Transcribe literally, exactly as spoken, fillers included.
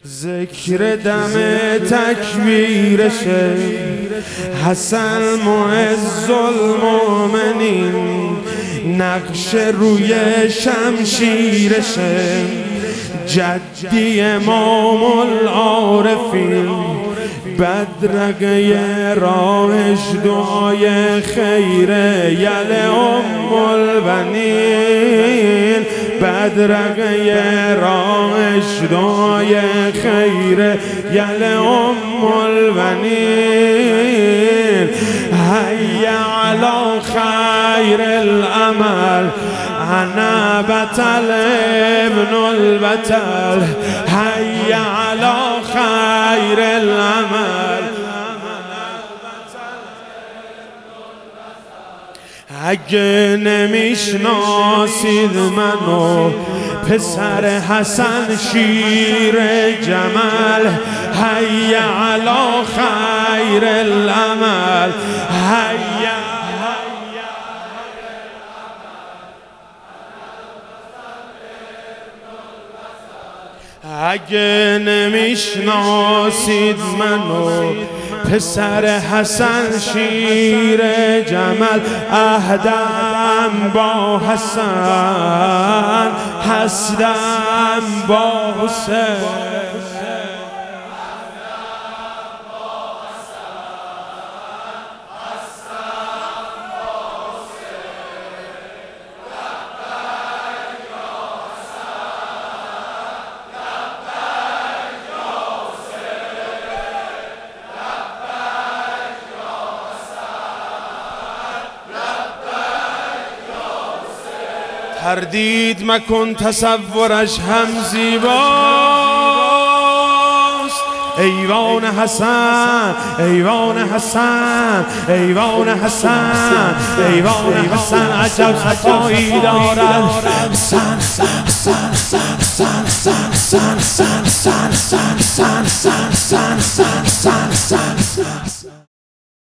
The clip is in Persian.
ذکر دم تکبیرشه حسن معز المؤمنین، نقش روی شمشیرشه جدی امام العارفین، بدرقه راهش دعای خیره یل ام البنین، بدرقه راهش دعای خیره یل ام البنین. هی علی خیر العمل انا بطل ابن البطل، هی علی خیر العمل. اگه نمیشناسید منو پسر حسن شیر جمل، هی علی خیر العمل، هی اگه نمیشناسید منو پسر حسن شیر جمل، عهدم با حسن حسدم با حسین. تردید مکن تصورش هم زیباست، ایوان حسن ایوان حسن ایوان حسن ایوان حسن عجب صفایی دارد. حسن حسن حسن حسن حسن حسن حسن حسن حسن حسن حسن حسن حسن حسن